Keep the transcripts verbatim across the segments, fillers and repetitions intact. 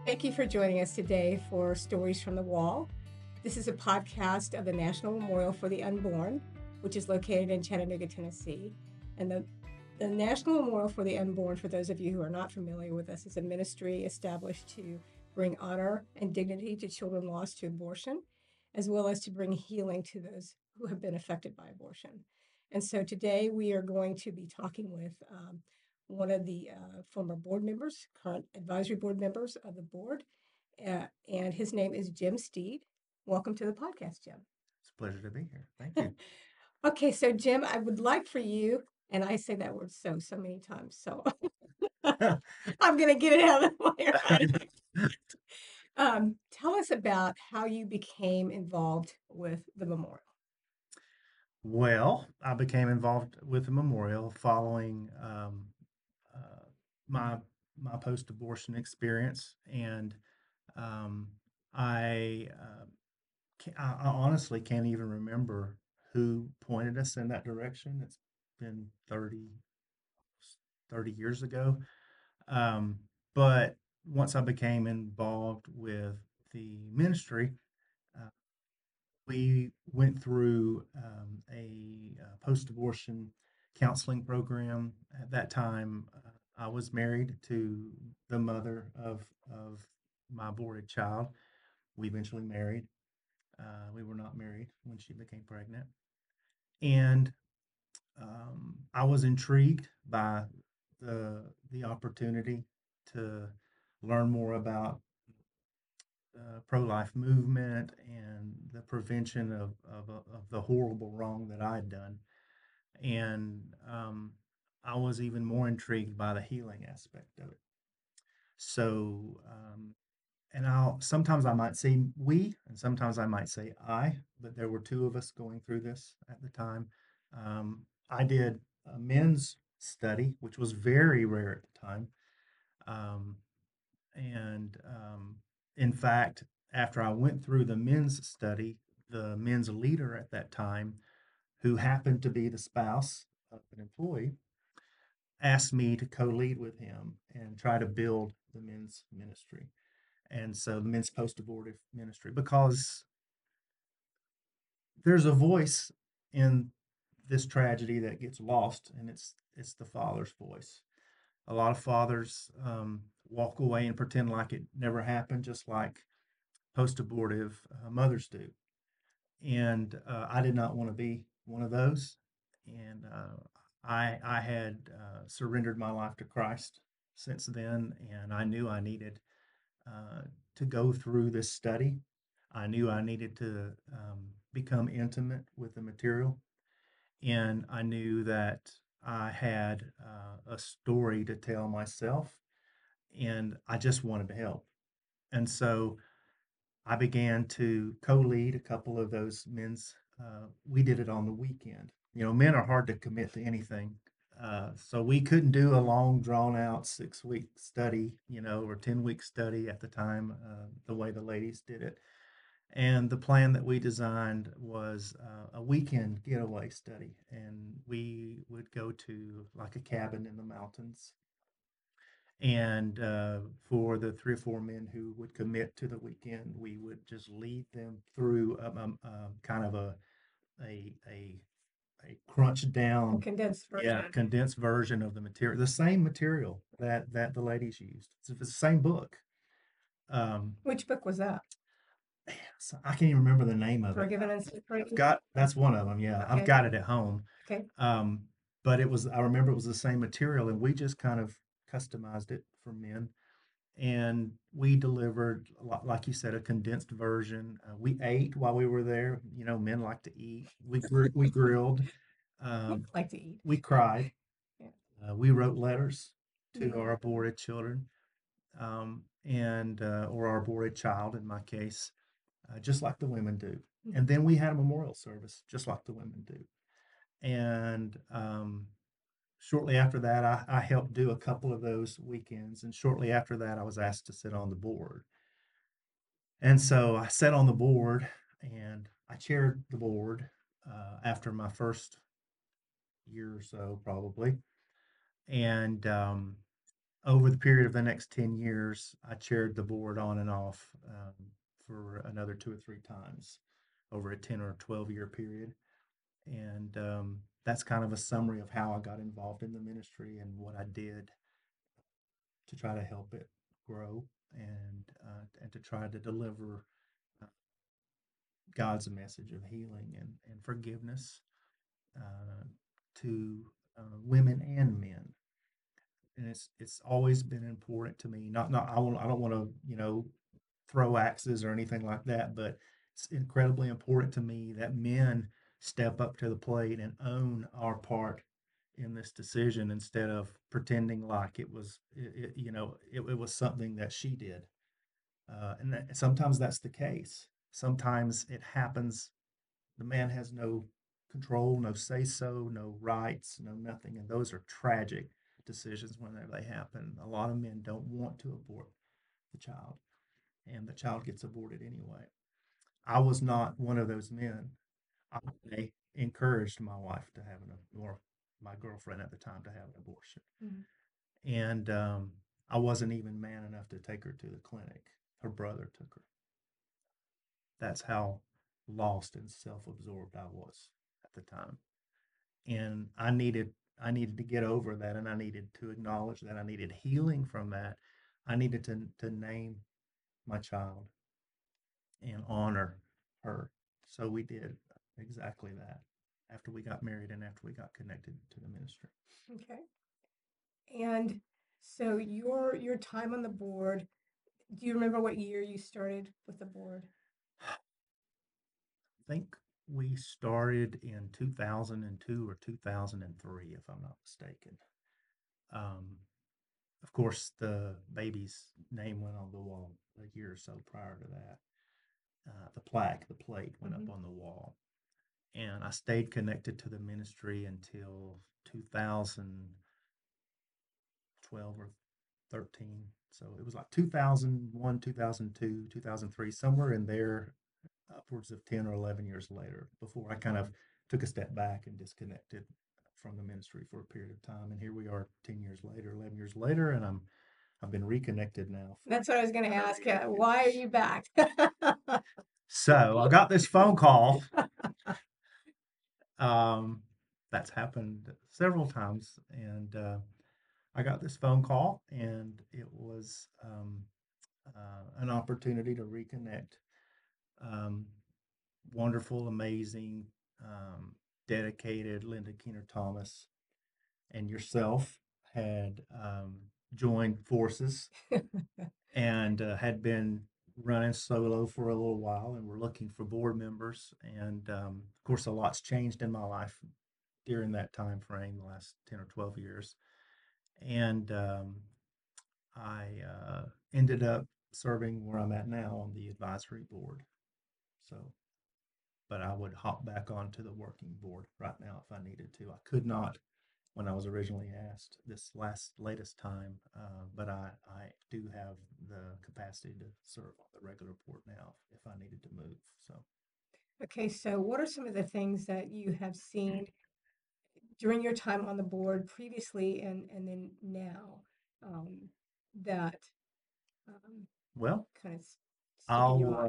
Thank you for joining us today for Stories from the Wall. This is a podcast of the National Memorial for the Unborn, which is located in Chattanooga, Tennessee. And the, the National Memorial for the Unborn, for those of you who are not familiar with us, is a ministry established to bring honor and dignity to children lost to abortion, as well as to bring healing to those who have been affected by abortion. And so today we are going to be talking with um, one of the uh, former board members, current advisory board members of the board, uh, and his name is Jim Steed. Welcome to the podcast, Jim. It's a pleasure to be here. Thank you. Okay, so Jim, I would like for you, and I say that word so, so many times, so I'm going to get it out of the way, right? Um, tell us about how you became involved with the memorial. Well, I became involved with the memorial following um, uh, my my post-abortion experience, and um, I, uh, ca- I I honestly can't even remember who pointed us in that direction. It's been thirty thirty years ago. Um, but once I became involved with the ministry, uh, we went through um, a, uh post-abortion counseling program. At that time, uh, I was married to the mother of of my aborted child. We eventually married. Uh, we were not married when she became pregnant, and um, I was intrigued by the the opportunity to learn more about uh, pro-life movement and the prevention of, of, of the horrible wrong that I'd done. And um, I was even more intrigued by the healing aspect of it. So, um, and I'll sometimes I might say we, and sometimes I might say I, but there were two of us going through this at the time. Um, I did a men's study, which was very rare at the time. Um, and um, in fact, after I went through the men's study, the men's leader at that time, who happened to be the spouse of an employee, asked me to co-lead with him and try to build the men's ministry. And so the men's post-abortive ministry, because there's a voice in this tragedy that gets lost, and it's it's the father's voice. A lot of fathers um, walk away and pretend like it never happened, just like post-abortive uh, mothers do. And uh, I did not want to be one of those. And uh, I I had uh, surrendered my life to Christ since then, and I knew I needed uh, to go through this study. I knew I needed to um, become intimate with the material, and I knew that I had uh, a story to tell myself, and I just wanted to help. And so I began to co-lead a couple of those men's. Uh, we did it on the weekend. You know, men are hard to commit to anything, uh, so we couldn't do a long, drawn-out six-week study, you know, or ten-week study at the time, uh, the way the ladies did it. And the plan that we designed was uh, a weekend getaway study, and we would go to like a cabin in the mountains, and uh, for the three or four men who would commit to the weekend, we would just lead them through um, um, um, kind of a a a a crunch A down, condensed yeah, version. condensed version of the material, the same material that that the ladies used. It's the same book. Um, Which book was that? so I can't even remember the name of it. Forgiven and I've Separated? got that's one of them. Yeah, I've Okay. got it at home. Okay. Um, but it was I remember it was the same material, and we just kind of customized it for men, and we delivered, like you said, a condensed version. Uh, we ate while we were there. You know, men like to eat. We gr- we grilled. I Um, like to eat. we cried. Yeah. Uh, we wrote letters to Mm. our aborted children, um, and uh, or our aborted child in my case, uh, just like the women do. Mm. And then we had a memorial service, just like the women do. And um, shortly after that, I, I helped do a couple of those weekends. And shortly after that, I was asked to sit on the board. And so I sat on the board and I chaired the board uh, after my first year or so, probably. And um, over the period of the next ten years, I chaired the board on and off um, for another two or three times over a ten or twelve year period. And um, that's kind of a summary of how I got involved in the ministry and what I did to try to help it grow and uh, and to try to deliver uh, God's message of healing and, and forgiveness uh, to uh, women and men. And it's it's always been important to me. Not not I want I don't want to you know throw axes or anything like that, but it's incredibly important to me that men step up to the plate and own our part in this decision instead of pretending like it was it, it, you know it, it was something that she did. Uh, and that, sometimes that's the case. Sometimes it happens. The man has no control, no say so, no rights, no nothing. And those are tragic decisions whenever they happen. A lot of men don't want to abort the child, and the child gets aborted anyway. I was not one of those men. I encouraged my wife to have an, or my girlfriend at the time to have an abortion. Mhm. And um, I wasn't even man enough to take her to the clinic. Her brother took her. That's how lost and self-absorbed I was at the time. And I needed I needed to get over that, and I needed to acknowledge that I needed healing from that. I needed to to name my child and honor her. So we did exactly that after we got married and after we got connected to the ministry. Okay. And so your your time on the board, do you remember what year you started with the board? I think we started in two thousand two or two thousand three, if I'm not mistaken. Um, of course, the baby's name went on the wall a year or so prior to that. Uh, the plaque, the plate went up Mhm. on the wall. And I stayed connected to the ministry until two thousand twelve or thirteen. So it was like two thousand one, two thousand two, two thousand three, somewhere in there, upwards of ten or eleven years later, before I kind of took a step back and disconnected from the ministry for a period of time. And here we are ten years later, eleven years later, and I'm I've been reconnected now for That's what I was going to several ask you. years. Why are you back? So I got this phone call. Um, that's happened several times, and uh, I got this phone call, and it was um, uh, an opportunity to reconnect. Um, Wonderful, amazing, um, dedicated Linda Keener Thomas and yourself had um, joined forces and uh, had been running solo for a little while, and we're looking for board members. And um, of course, a lot's changed in my life during that time frame, the last ten or twelve years. And um, I uh, ended up serving where I'm at now on the advisory board. So, but I would hop back onto the working board right now if I needed to. I could not when I was originally asked this last latest time, uh, but I, I do have the capacity to serve on the regular board now if I needed to move. So, Okay, so what are some of the things that you have seen during your time on the board previously and and then now um, that um, well, kind of stick in your I'll mind? uh,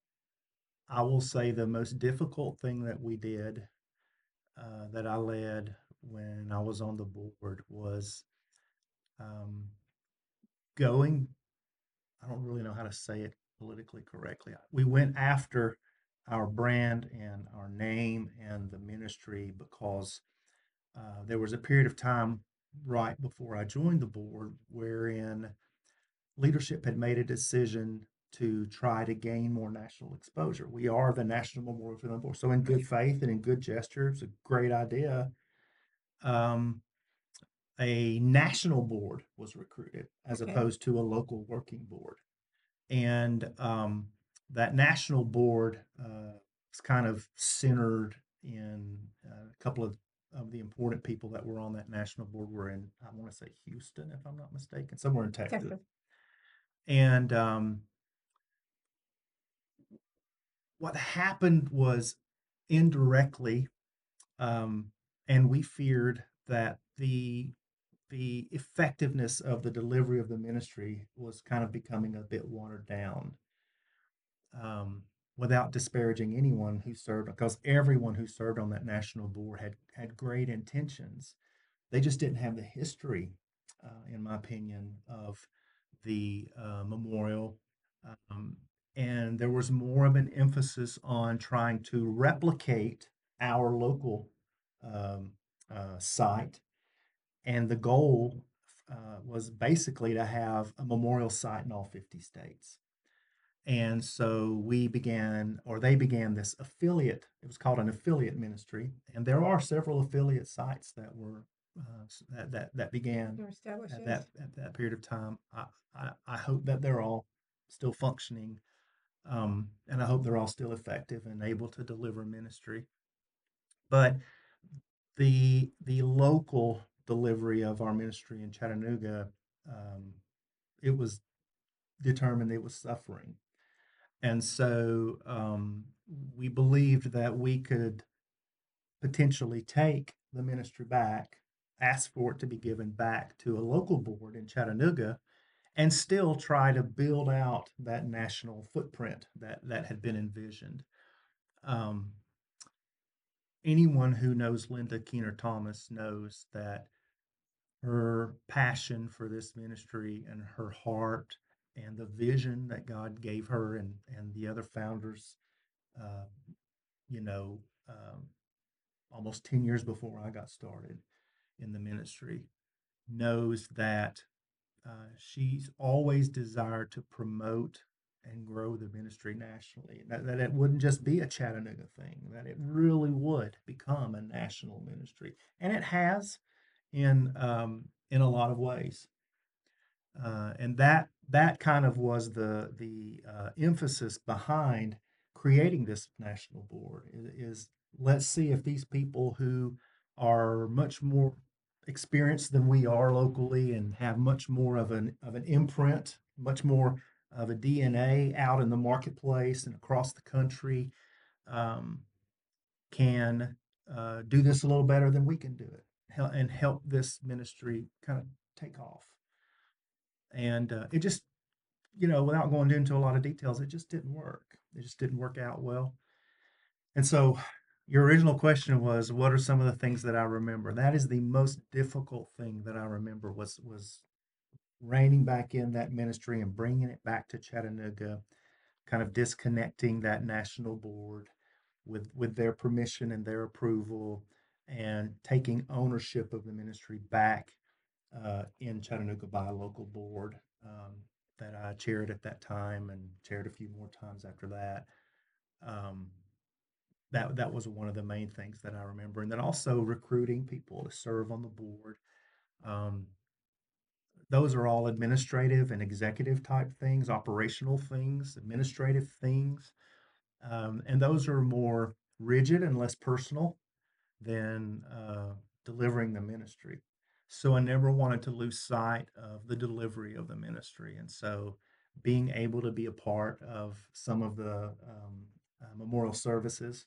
I will say the most difficult thing that we did uh, that I led when I was on the board was um, going. I don't really know how to say it politically correctly. We went after our brand and our name and the ministry because uh, there was a period of time right before I joined the board wherein leadership had made a decision to try to gain more national exposure. We are the National Memorial for the Unborn. So, in good faith and in good gesture, it's a great idea. Um, a national board was recruited as Okay. opposed to a local working board. And um, that national board uh, was kind of centered in uh, a couple of, of the important people that were on that national board were in, I want to say Houston, if I'm not mistaken, somewhere in Texas. Texas. And um, what happened was indirectly, um, and we feared that the the effectiveness of the delivery of the ministry was kind of becoming a bit watered down. Um, without disparaging anyone who served, because everyone who served on that national board had had great intentions. They just didn't have the history, uh, in my opinion, of the uh, memorial. Um, and there was more of an emphasis on trying to replicate our local um, uh, site. And the goal uh, was basically to have a memorial site in all fifty states. And so we began, or they began this affiliate. It was called an affiliate ministry, and there are several affiliate sites that were uh, that, that that began They're established, at yes. that at that period of time. I I, I hope that they're all still functioning, um, and I hope they're all still effective and able to deliver ministry. But the the local delivery of our ministry in Chattanooga, um, it was determined it was suffering. And so um, we believed that we could potentially take the ministry back, ask for it to be given back to a local board in Chattanooga, and still try to build out that national footprint that, that had been envisioned. Um, anyone who knows Linda Keener Thomas knows that her passion for this ministry and her heart and the vision that God gave her and, and the other founders, uh, you know, um, almost ten years before I got started in the ministry, knows that uh, she's always desired to promote and grow the ministry nationally. That, that it wouldn't just be a Chattanooga thing, that it really would become a national ministry. And it has in um, in a lot of ways. Uh, and that that kind of was the the uh, emphasis behind creating this national board is, is let's see if these people who are much more experienced than we are locally and have much more of an of an imprint, much more of a D N A out in the marketplace and across the country, um, can uh, do this a little better than we can do it, and help this ministry kind of take off. And uh, it just, you know, without going into a lot of details, it just didn't work. It just didn't work out well. And so, your original question was, what are some of the things that I remember? That is the most difficult thing that I remember was was reining back in that ministry and bringing it back to Chattanooga, kind of disconnecting that national board with with their permission and their approval, and taking ownership of the ministry back uh, in Chattanooga by a local board um, that I chaired at that time and chaired a few more times after that. Um, that that was one of the main things that I remember, and then also recruiting people to serve on the board. Um, those are all administrative and executive type things, operational things, administrative things, um, and those are more rigid and less personal than uh, delivering the ministry. So I never wanted to lose sight of the delivery of the ministry. And so being able to be a part of some of the um, uh, memorial services,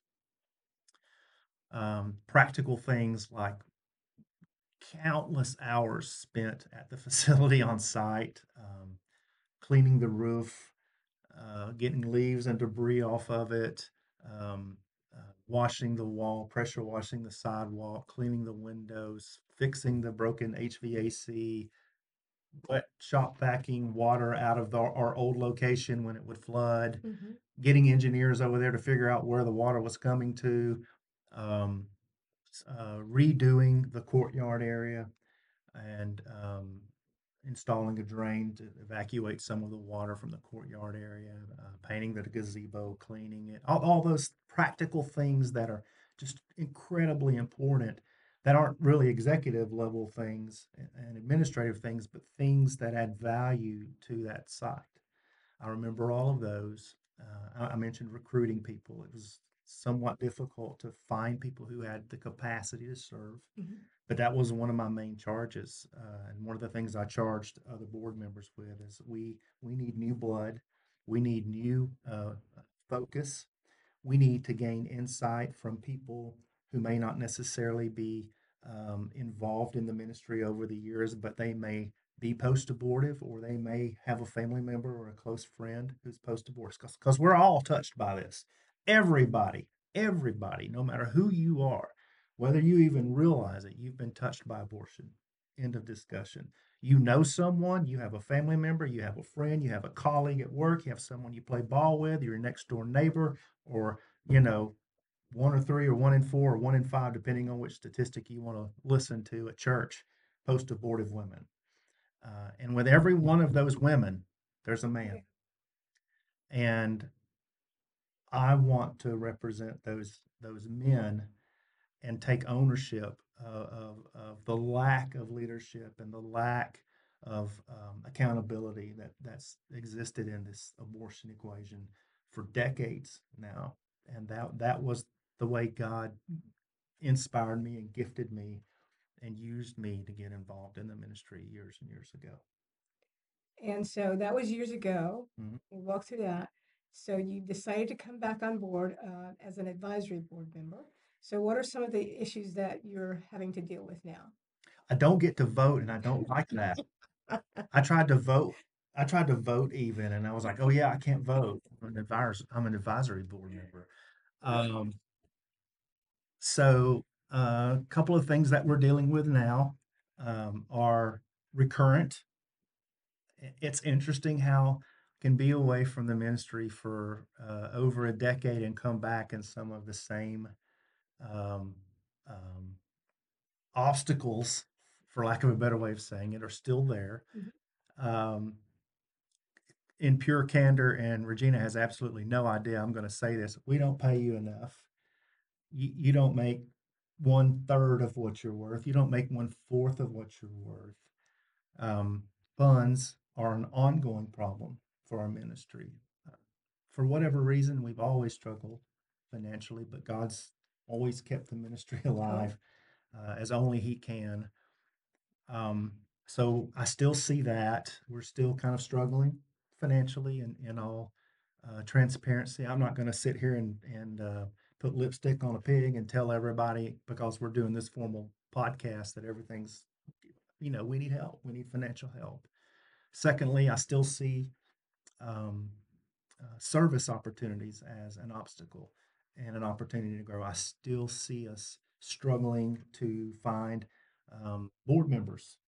um, practical things like countless hours spent at the facility on site, um, cleaning the roof, uh, getting leaves and debris off of it, um, uh, washing the wall, pressure washing the sidewalk, cleaning the windows, fixing the broken H V A C, wet shop vacuuming water out of the, our old location when it would flood, Mm-hmm. getting engineers over there to figure out where the water was coming to, um, uh, redoing the courtyard area, and um, installing a drain to evacuate some of the water from the courtyard area, uh, painting the gazebo, cleaning it, all, all those practical things that are just incredibly important, that aren't really executive level things and administrative things, but things that add value to that site. I remember all of those. Uh, I, I mentioned recruiting people. It was somewhat difficult to find people who had the capacity to serve, Mm-hmm. but that was one of my main charges. Uh, and one of the things I charged other board members with is we we need new blood, we need new uh, focus, we need to gain insight from people who may not necessarily be um, involved in the ministry over the years, but they may be post-abortive, or they may have a family member or a close friend who's post-abortive, because we're all touched by this. Everybody, everybody, no matter who you are, whether you even realize it, you've been touched by abortion. End of discussion. You know someone, you have a family member, you have a friend, you have a colleague at work, you have someone you play ball with, your next door neighbor, or, you know, one or three or one in four or one in five, depending on which statistic you want to listen to at church, post abortive women. Uh, and with every one of those women, there's a man. And I want to represent those those men and take ownership uh, of, of the lack of leadership and the lack of um, accountability that that's existed in this abortion equation for decades now. And that that was the way God inspired me and gifted me and used me to get involved in the ministry years and years ago. And so that was years ago. Mhm. We walked through that. So you decided to come back on board uh, as an advisory board member. So what are some of the issues that you're having to deal with now? I don't get to vote, and I don't like that. I tried to vote. I tried to vote even, and I was like, "Oh yeah, I can't vote. I'm an advisor. I'm an advisory board member." Um, so uh, a couple of things that we're dealing with now um, are recurrent. It's interesting how I can be away from the ministry for uh, over a decade and come back, and some of the same um, um, obstacles, for lack of a better way of saying it, are still there. Mhm. Um, in pure candor, and Regina has absolutely no idea I'm going to say this, we don't pay you enough. You, you don't make one third of what you're worth. You don't make one fourth of what you're worth. Um, funds are an ongoing problem for our ministry. Uh, for whatever reason, we've always struggled financially, but God's always kept the ministry alive uh, as only He can. Um, so I still see that we're still kind of struggling financially, and in all uh, transparency. I'm not going to sit here and and uh, put lipstick on a pig and tell everybody, because we're doing this formal podcast, that everything's, you know, we need help. We need financial help. Secondly, I still see um, uh, service opportunities as an obstacle and an opportunity to grow. I still see us struggling to find um, board members,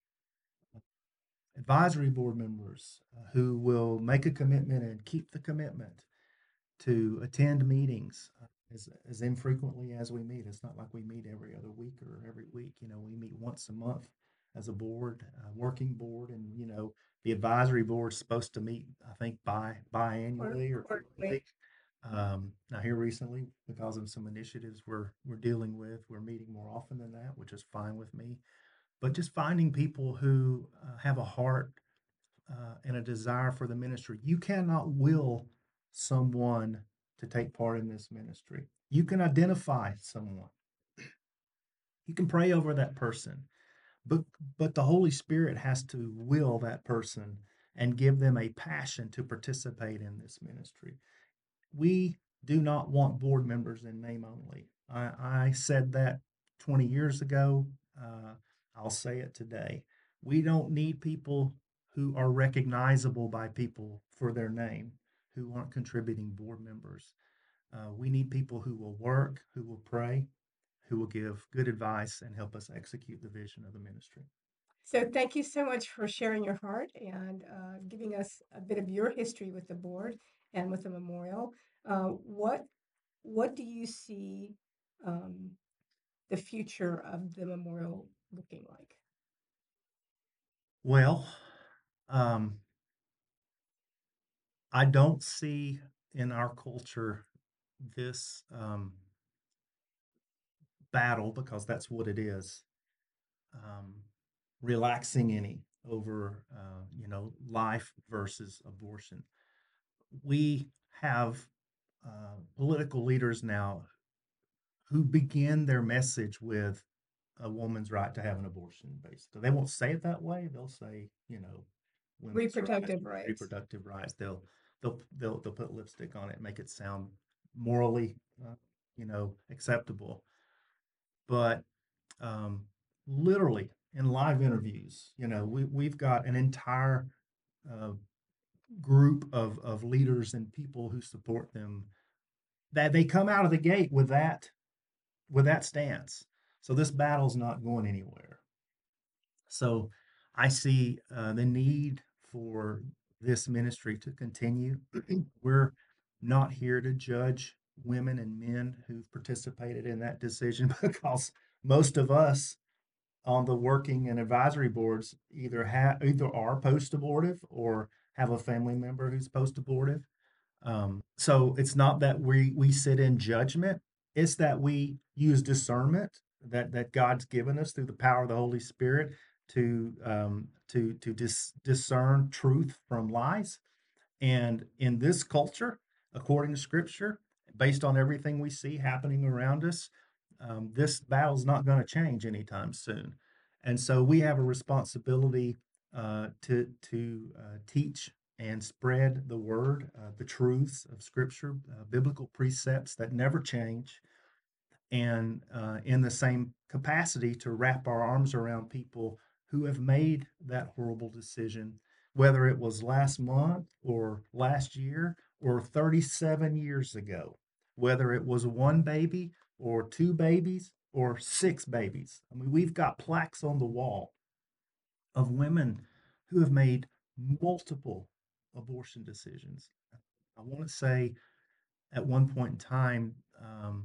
advisory board members uh, who will make a commitment and keep the commitment to attend meetings uh, as, as infrequently as we meet. It's not like we meet every other week or every week. You know, we meet once a month as a board, uh, working board, and you know, the advisory board is supposed to meet, I think, bi biannually or quarterly. Um, now here recently, because of some initiatives we're we're dealing with, we're meeting more often than that, which is fine with me. But just finding people who uh, have a heart uh, and a desire for the ministry. You cannot will someone to take part in this ministry. You can identify someone. You can pray over that person, but but the Holy Spirit has to will that person and give them a passion to participate in this ministry. We do not want board members in name only. I, I said that twenty years ago. Uh, I'll say it today. We don't need people who are recognizable by people for their name, who aren't contributing board members. Uh, we need people who will work, who will pray, who will give good advice and help us execute the vision of the ministry. So thank you so much for sharing your heart and uh, giving us a bit of your history with the board and with the memorial. Uh, what what do you see um, the future of the memorial looking like? Well, um, I don't see in our culture this um, battle, because that's what it is, um, relaxing any over, uh, you know, life versus abortion. We have uh, political leaders now who begin their message with a woman's right to have an abortion. Basically, they won't say it that way. They'll say, you know, women's rights, Reproductive rights. reproductive rights. They'll they'll they'll they'll put lipstick on it, make it sound morally, uh, you know, acceptable. But um, literally in live interviews. You know, we we've got an entire uh, group of of leaders and people who support them that they come out of the gate with that with that stance. So this battle's not going anywhere. So I see uh, the need for this ministry to continue. We're not here to judge women and men who've participated in that decision because most of us on the working and advisory boards either have either are post abortive or have a family member who's post abortive. Um, so it's not that we we sit in judgment; it's that we use discernment that that God's given us through the power of the Holy Spirit to um, to to dis- discern truth from lies. And in this culture, according to Scripture, based on everything we see happening around us, um, this battle's not going to change anytime soon. And so we have a responsibility uh, to to uh, teach and spread the word, uh, the truths of Scripture, uh, biblical precepts that never change, and uh, in the same capacity to wrap our arms around people who have made that horrible decision, whether it was last month or last year or thirty-seven years ago, whether it was one baby or two babies or six babies. I mean, we've got plaques on the wall of women who have made multiple abortion decisions. I want to say at one point in time, um,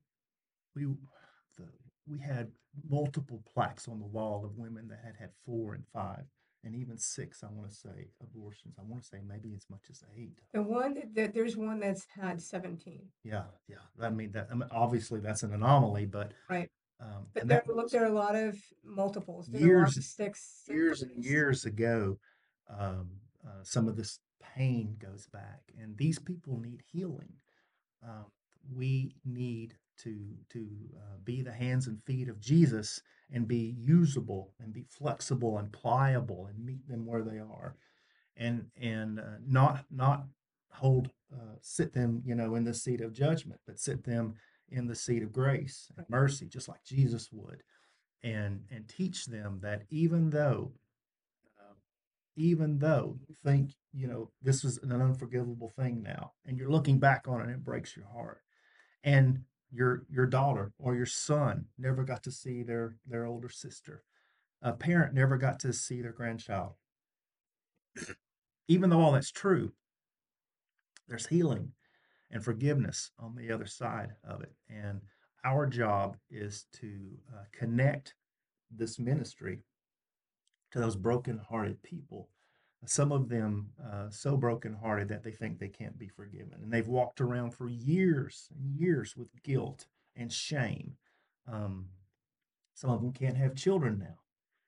we the, we had multiple plaques on the wall of women that had had four and five and even six, I want to say, abortions. I want to say maybe as much as eight. The one that, that there's one that's had seventeen, Yeah, yeah. I mean that. I mean, obviously that's an anomaly, but right? um, But and there that look was there are a lot of multiples. There are a lot years, of six and years and threes. years ago. Um, uh, some of this pain goes back, and these people need healing. Um, we need to to uh, be the hands and feet of Jesus and be usable and be flexible and pliable and meet them where they are, and and uh, not not hold uh, sit them, you know, in the seat of judgment, but sit them in the seat of grace and mercy, just like Jesus would, and and teach them that even though uh, even though you think, you know, this was an unforgivable thing now, and you're looking back on it and it breaks your heart, and your your daughter or your son never got to see their their older sister, a parent never got to see their grandchild, even though all that's true, there's healing and forgiveness on the other side of it. And our job is to uh, connect this ministry to those broken-hearted people. Some of them uh, so broken-hearted that they think they can't be forgiven, and they've walked around for years and years with guilt and shame. Um, some of them can't have children now.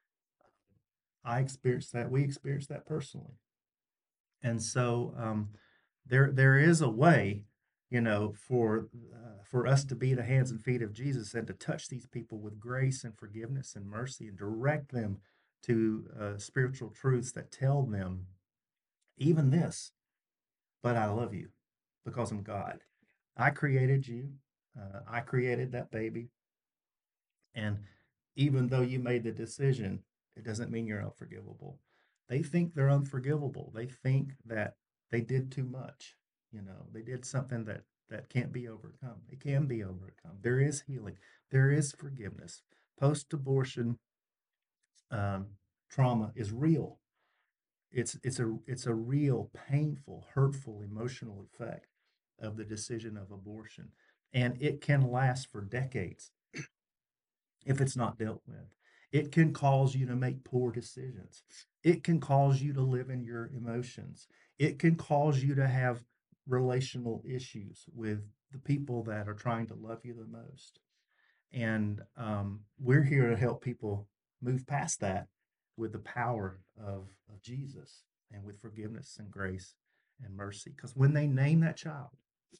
I experienced that. We experienced that personally, and so um, there there is a way, you know, for uh, for us to be the hands and feet of Jesus and to touch these people with grace and forgiveness and mercy and direct them to uh, spiritual truths that tell them even this, but I love you because I'm God. I created you. Uh, I created that baby. And even though you made the decision, it doesn't mean you're unforgivable. They think they're unforgivable. They think that they did too much. You know, they did something that that can't be overcome. It can be overcome. There is healing. There is forgiveness. Post-abortion um, trauma is real. It's it's a it's a real painful, hurtful, emotional effect of the decision of abortion, and it can last for decades if it's not dealt with. It can cause you to make poor decisions. It can cause you to live in your emotions. It can cause you to have relational issues with the people that are trying to love you the most. And um, we're here to help people move past that with the power of, of Jesus and with forgiveness and grace and mercy. Because when they name that child,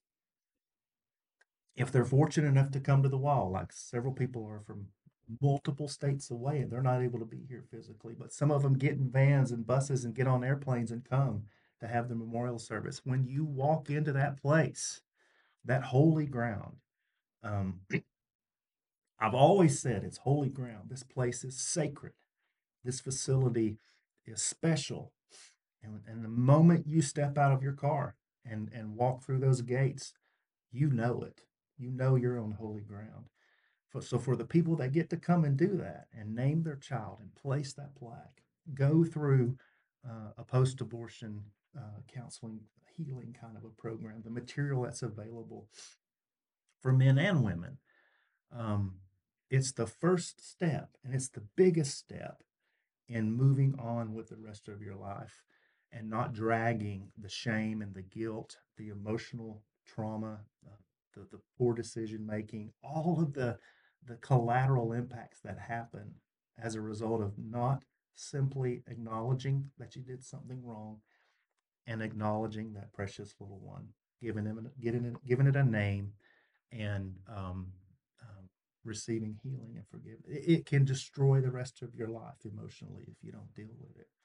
if they're fortunate enough to come to the wall, like several people are from multiple states away and they're not able to be here physically, but some of them get in vans and buses and get on airplanes and come to have the memorial service. When you walk into that place, that holy ground, um, I've always said it's holy ground. This place is sacred. This facility is special. And, and the moment you step out of your car and, and walk through those gates, you know it. You know you're on holy ground. For, so for the people that get to come and do that and name their child and place that plaque, go through uh, a post-abortion uh, counseling healing kind of a program, the material that's available for men and women. Um, it's the first step and it's the biggest step in moving on with the rest of your life and not dragging the shame and the guilt, the emotional trauma, uh, the, the poor decision making, all of the, the collateral impacts that happen as a result of not simply acknowledging that you did something wrong and acknowledging that precious little one, giving it, giving it, giving it a name, and um, um, receiving healing and forgiveness. It, it can destroy the rest of your life emotionally if you don't deal with it.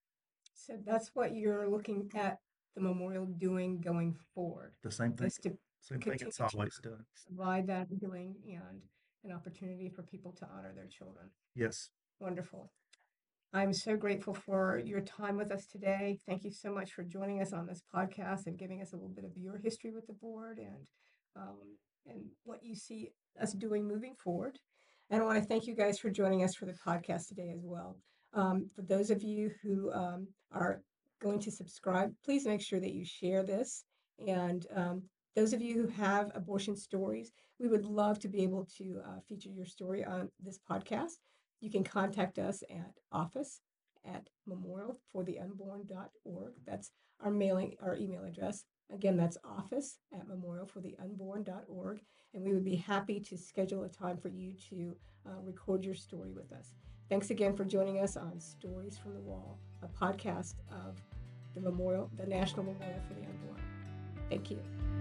So that's what you're looking at the memorial doing going forward, The same thing, is to same thing continue it's to always done. provide that healing and an opportunity for people to honor their children. Yes. Wonderful. I'm so grateful for your time with us today. Thank you so much for joining us on this podcast and giving us a little bit of your history with the board and um, and what you see us doing moving forward. And I want to thank you guys for joining us for the podcast today as well. Um, for those of you who um, are going to subscribe, please make sure that you share this. And um, those of you who have abortion stories, we would love to be able to uh, feature your story on this podcast. You can contact us at office at memorial for the unborn dot org. That's our mailing, our email address. Again, that's office at memorial for the unborn dot org. And we would be happy to schedule a time for you to uh, record your story with us. Thanks again for joining us on Stories from the Wall, a podcast of the Memorial, the National Memorial for the Unborn. Thank you.